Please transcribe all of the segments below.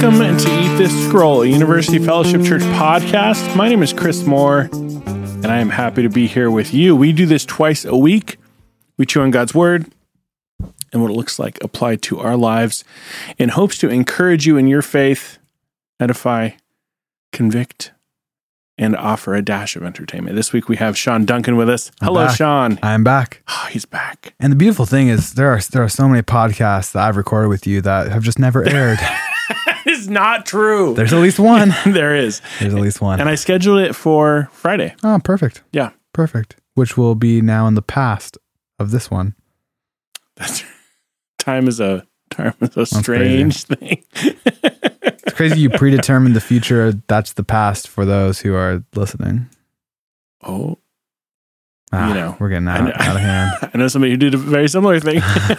Welcome to Eat This Scroll, a University Fellowship Church podcast. My name is Chris Moore, and I am happy to be here with you. We do this twice a week. We chew on God's Word and what it looks like applied to our lives in hopes to encourage you in your faith, edify, convict, and offer a dash of entertainment. This week we have Sean Duncan with us. Hello, Sean. I'm back. Oh, he's back. And the beautiful thing is there are so many podcasts that I've recorded with you that have just never aired. It's not true. There's at least one. There is. There's at least one. And I scheduled it for Friday. Oh, perfect. Yeah. Perfect. Which will be now in the past of this one. That's time is a strange thing. It's crazy you predetermined the future. That's the past for those who are listening. Oh. We're getting out of hand. I know somebody who did a very similar thing.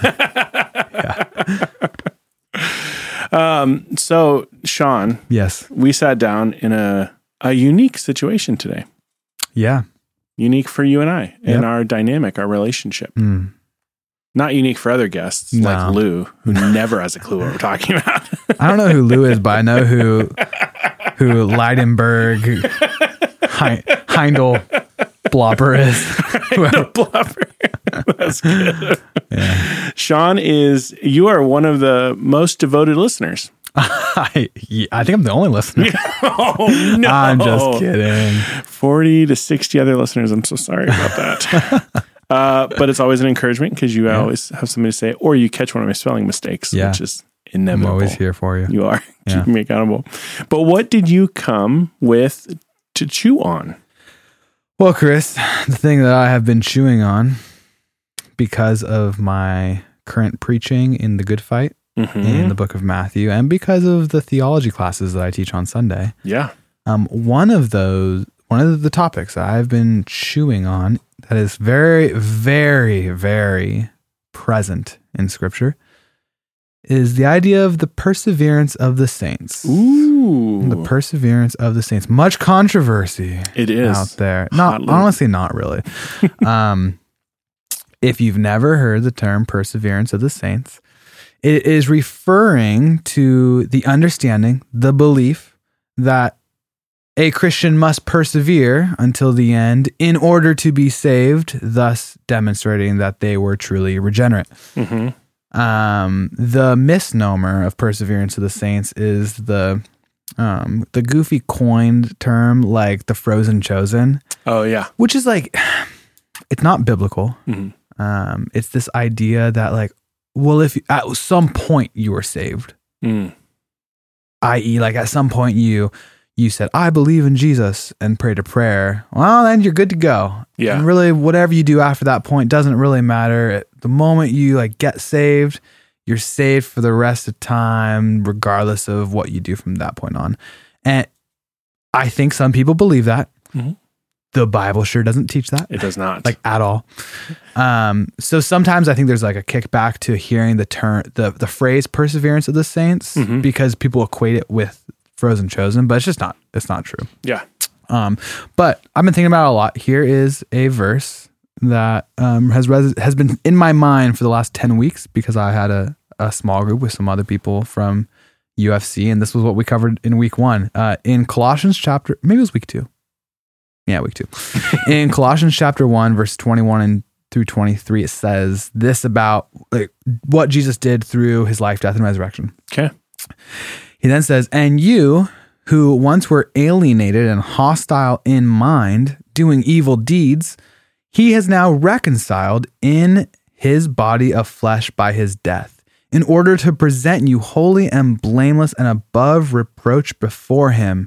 So, Sean. Yes. We sat down in a unique situation today. Yeah. Unique for you and I and our dynamic, our relationship. Not unique for other guests like Lou, who never has a clue what we're talking about. I don't know who Lou is, but I know who Leidenberg, Heindel, Blopper is. Blopper. That's good. Yeah. Sean, you are one of the most devoted listeners. I think I'm the only listener. Oh, no. I'm just kidding. 40 to 60 other listeners. I'm so sorry about that. But it's always an encouragement because you always have something to say, or you catch one of my spelling mistakes, which is inevitable. I'm always here for you. You are. Keeping me accountable. But what did you come with to chew on? Well, Chris, the thing that I have been chewing on because of my current preaching in the Good Fight in the book of Matthew, and because of the theology classes that I teach on Sunday. Yeah. One of the topics that I've been chewing on that is very, very, very present in Scripture is the idea of the perseverance of the saints. Ooh. The perseverance of the saints. Much controversy it is out there. Honestly, not really. If you've never heard the term perseverance of the saints, it is referring to the understanding, the belief that a Christian must persevere until the end in order to be saved, thus demonstrating that they were truly regenerate. The misnomer of perseverance of the saints is the goofy coined term like the frozen chosen. Oh, yeah. Which is like, it's not biblical. It's this idea that like, well, if at some point you were saved, i.e. like at some point you said, I believe in Jesus and prayed a prayer, well, then you're good to go. Yeah. And really, whatever you do after that point doesn't really matter. At the moment you like get saved, you're saved for the rest of time, regardless of what you do from that point on. And I think some people believe that. The Bible sure doesn't teach that. It does not. Like at all. So sometimes I think there's like a kickback to hearing the term, the phrase perseverance of the saints, because people equate it with frozen chosen, but it's not true. Yeah. But I've been thinking about it a lot. Here is a verse that has been in my mind for the last 10 weeks because I had a small group with some other people from UFC, and this was what we covered in week 1. In Colossians chapter, maybe it was week 2. Yeah, week 2. In Colossians chapter 1, verse 21 through 23, it says this about like what Jesus did through his life, death, and resurrection. Okay. He then says, and you who once were alienated and hostile in mind, doing evil deeds, he has now reconciled in his body of flesh by his death, in order to present you holy and blameless and above reproach before him,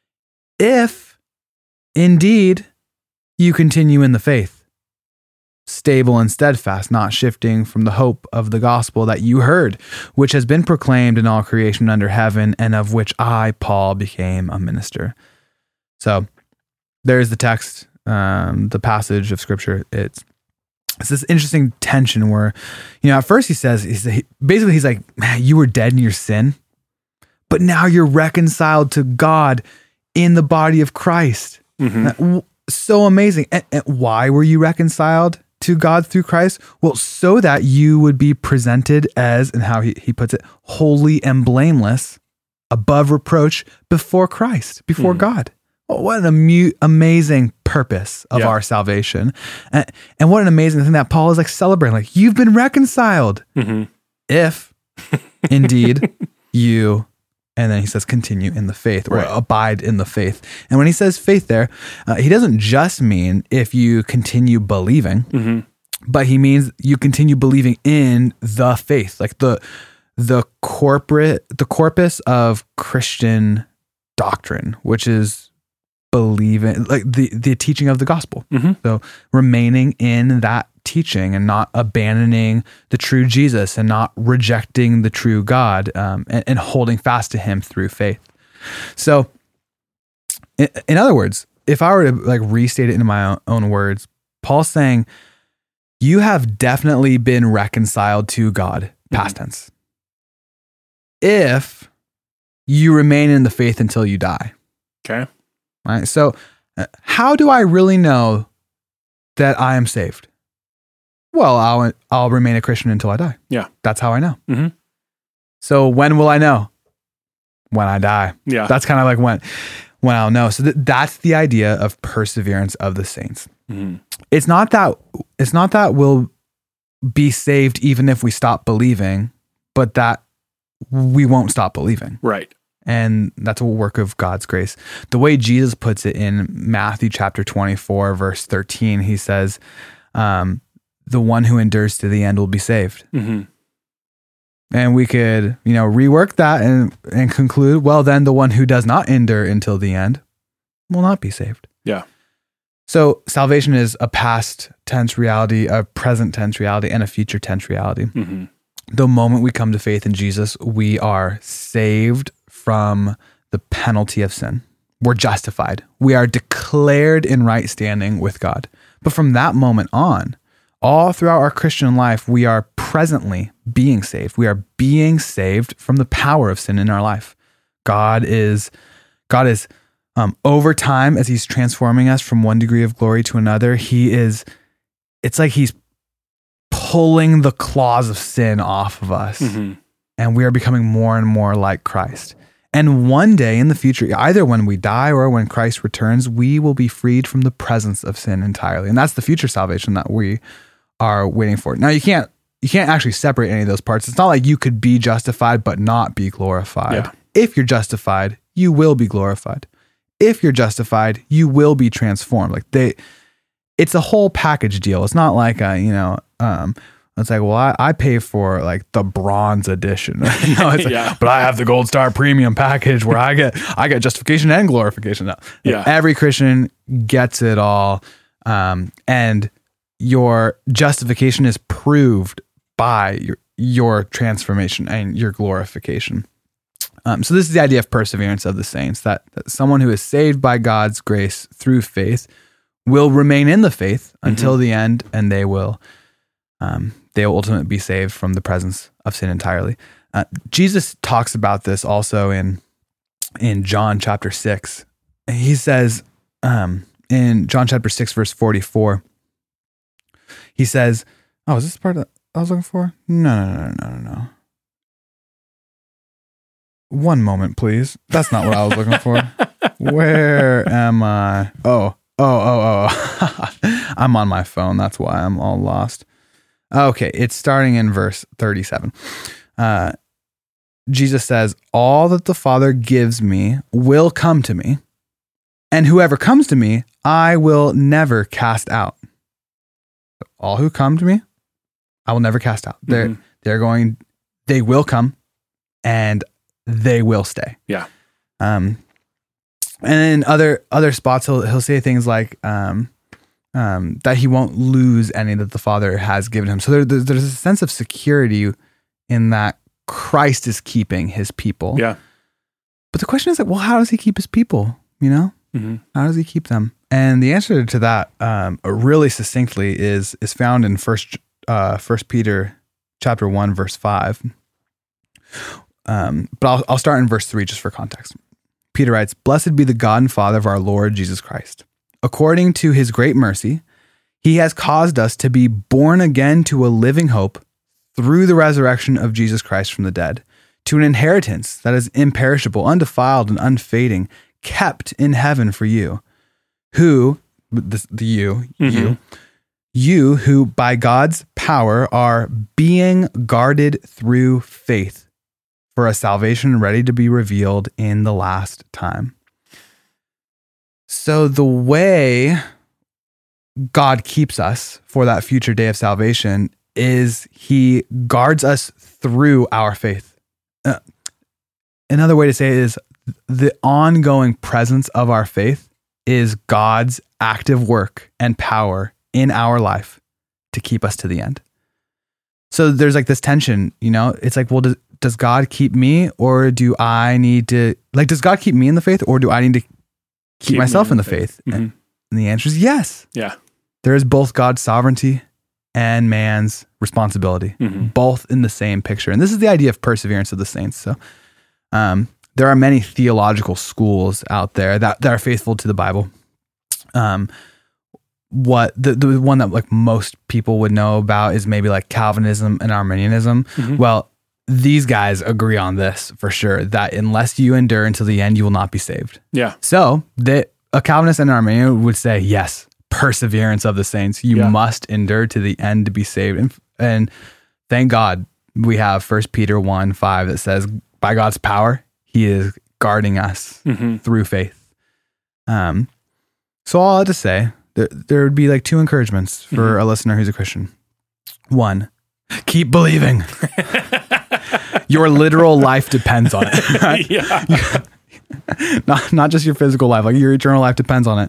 if indeed you continue in the faith, stable and steadfast, not shifting from the hope of the gospel that you heard, which has been proclaimed in all creation under heaven, and of which I, Paul, became a minister. So there's the text, the passage of Scripture. It's this interesting tension where, at first he's like, man, you were dead in your sin, but now you're reconciled to God in the body of Christ. So amazing. And why were you reconciled to God through Christ? Well, so that you would be presented as, and how he puts it, holy and blameless above reproach before Christ, before God. Oh, what an amazing purpose of our salvation. And what an amazing thing that Paul is like celebrating. Like, you've been reconciled. If indeed you, and then he says, continue in the faith or abide in the faith. And when he says faith there, he doesn't just mean if you continue believing, but he means you continue believing in the faith, like the corpus of Christian doctrine, which is believing, like the teaching of the gospel. So remaining in that teaching and not abandoning the true Jesus and not rejecting the true God, and holding fast to him through faith. So in other words, if I were to like restate it in my own words, Paul's saying you have definitely been reconciled to God, past tense, if you remain in the faith until you die. Okay. Right. So how do I really know that I am saved? Well, I'll remain a Christian until I die. Yeah. That's how I know. So when will I know? When I die. Yeah. That's kind of like when I'll know. So that's the idea of perseverance of the saints. It's not that we'll be saved even if we stop believing, but that we won't stop believing. Right. And that's a work of God's grace. The way Jesus puts it in Matthew chapter 24, verse 13, he says, the one who endures to the end will be saved. And we could, rework that and conclude, well, then the one who does not endure until the end will not be saved. Yeah. So salvation is a past tense reality, a present tense reality, and a future tense reality. The moment we come to faith in Jesus, we are saved from the penalty of sin. We're justified. We are declared in right standing with God. But from that moment on, all throughout our Christian life, we are presently being saved. We are being saved from the power of sin in our life. God is over time, as he's transforming us from one degree of glory to another, it's like he's pulling the claws of sin off of us. And we are becoming more and more like Christ. And one day in the future, either when we die or when Christ returns, we will be freed from the presence of sin entirely. And that's the future salvation that we are waiting for. Now, you can't actually separate any of those parts. It's not like you could be justified but not be glorified. Yeah. If you're justified, you will be glorified. If you're justified, you will be transformed. It's a whole package deal. It's not like it's like, well, I pay for like the bronze edition, it's like, but I have the Gold Star Premium package where I get justification and glorification. No, every Christian gets it all, and your justification is proved by your transformation and your glorification. So this is the idea of perseverance of the saints, that someone who is saved by God's grace through faith will remain in the faith until the end, and they will ultimately be saved from the presence of sin entirely. Jesus talks about this also in John chapter 6. He says in John chapter 6, verse 44, he says, oh, is this the part that I was looking for? No. One moment, please. That's not what I was looking for. Where am I? Oh. I'm on my phone. That's why I'm all lost. Okay, it's starting in verse 37. Jesus says, all that the Father gives me will come to me, and whoever comes to me, I will never cast out. All who come to me, I will never cast out. They will come, and they will stay. Yeah. And in other spots, he'll say things like that he won't lose any that the Father has given him. So there's a sense of security in that Christ is keeping his people. Yeah. But the question is like, well, how does he keep his people? How does he keep them? And the answer to that, really succinctly, is found in First Peter chapter 1, verse 5. But I'll start in verse 3 just for context. Peter writes, "Blessed be the God and Father of our Lord Jesus Christ. According to his great mercy, he has caused us to be born again to a living hope through the resurrection of Jesus Christ from the dead, to an inheritance that is imperishable, undefiled, and unfading, kept in heaven for you, who, you who by God's power are being guarded through faith for a salvation ready to be revealed in the last time. So the way God keeps us for that future day of salvation is he guards us through our faith. Another way to say it is the ongoing presence of our faith is God's active work and power in our life to keep us to the end. So there's like this tension, it's like, well, does God keep me, or do I need to, does God keep me in the faith, or do I need to keep myself in the faith? Mm-hmm. And the answer is yes. Yeah. There is both God's sovereignty and man's responsibility, both in the same picture. And this is the idea of perseverance of the saints. So there are many theological schools out there that are faithful to the Bible. What the one that like most people would know about is maybe like Calvinism and Arminianism. Mm-hmm. Well, these guys agree on this for sure, that unless you endure until the end, you will not be saved. Yeah. So a Calvinist and an Arminian would say, yes, perseverance of the saints. You must endure to the end to be saved. And thank God we have 1 Peter 1:5 that says, by God's power, he is guarding us through faith. So all I had to say, there would be like two encouragements for a listener who's a Christian. One, keep believing. Your literal life depends on it. Right? Yeah. Not just your physical life, like your eternal life depends on it.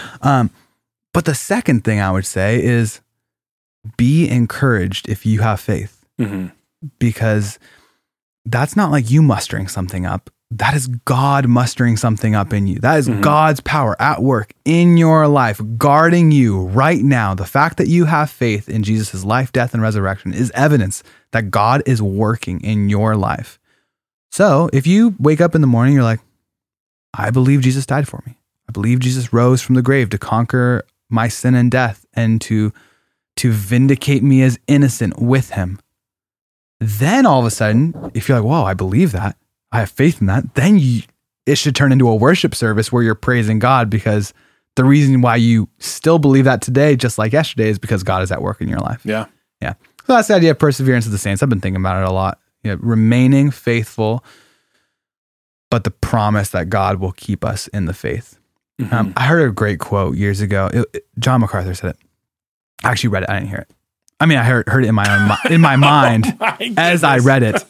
But the second thing I would say is be encouraged if you have faith, because that's not like you mustering something up. That is God mustering something up in you. That is God's power at work in your life, guarding you right now. The fact that you have faith in Jesus' life, death, and resurrection is evidence that God is working in your life. So if you wake up in the morning, you're like, I believe Jesus died for me. I believe Jesus rose from the grave to conquer my sin and death and to vindicate me as innocent with him. Then all of a sudden, if you're like, whoa, I believe that, I have faith in that, then it should turn into a worship service where you're praising God, because the reason why you still believe that today, just like yesterday, is because God is at work in your life. Yeah. Yeah. So that's the idea of perseverance of the saints. I've been thinking about it a lot. Remaining faithful, but the promise that God will keep us in the faith. I heard a great quote years ago. John MacArthur said it. I actually read it. I didn't hear it. I mean, I heard it in my mind as I read it.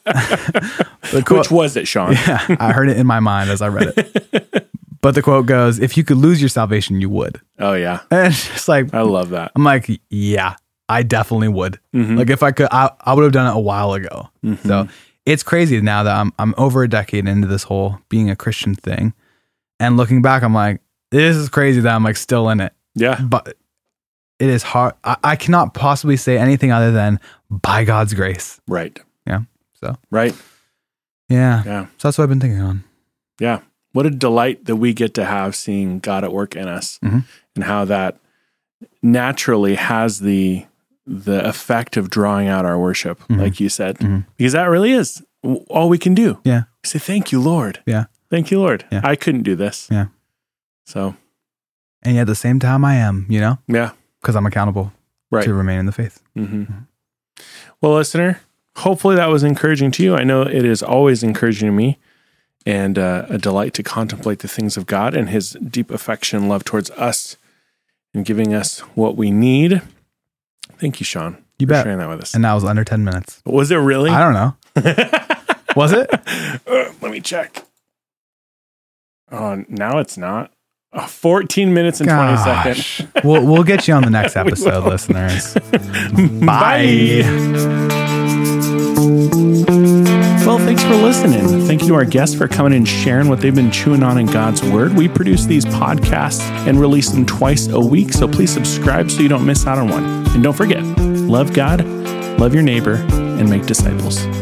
Which was it, Sean? Yeah, I heard it in my mind as I read it. But the quote goes, if you could lose your salvation, you would. Oh, yeah. And it's just like, I love that. I'm like, yeah, I definitely would. Like if I could, I would have done it a while ago. So it's crazy now that I'm over a decade into this whole being a Christian thing. And looking back, I'm like, this is crazy that I'm like still in it. Yeah. But it is hard. I cannot possibly say anything other than by God's grace. Right. Yeah. So. Right. Yeah. Yeah. So that's what I've been thinking on. Yeah. What a delight that we get to have seeing God at work in us, and how that naturally has the effect of drawing out our worship, like you said, because that really is all we can do. Yeah. We say, thank you, Lord. Yeah. Thank you, Lord. Yeah. I couldn't do this. Yeah. So. And yet at the same time I am, Yeah. Because I'm accountable to remain in the faith. Well, listener, hopefully that was encouraging to you. I know it is always encouraging to me, and a delight to contemplate the things of God and his deep affection and love towards us and giving us what we need. Thank you, Sean. You bet. For sharing that with us. And that was under 10 minutes. Was it really? I don't know. Was it? Let me check. Oh, now it's not. 14 minutes and 20 seconds. We'll get you on the next episode, listeners. Bye. Well, thanks for listening. Thank you to our guests for coming and sharing what they've been chewing on in God's Word. We produce these podcasts and release them twice a week, so please subscribe so you don't miss out on one. And don't forget, love God, love your neighbor, and make disciples.